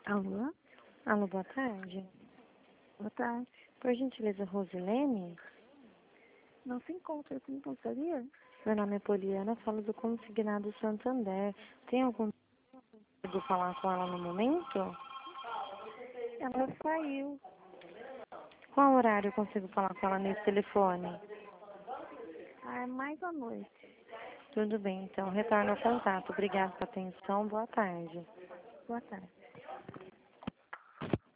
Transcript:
Alô? Alô, boa tarde. Boa tarde. Por gentileza, Rosilene? Não se encontra, você não gostaria? Meu nome é Poliana, falo do Consignado Santander. Tem algum de falar com ela no momento? Ela saiu. Qual horário eu consigo falar com ela nesse telefone? É mais à noite. Tudo bem, então retorno ao contato. Obrigada pela atenção, boa tarde. Boa tarde.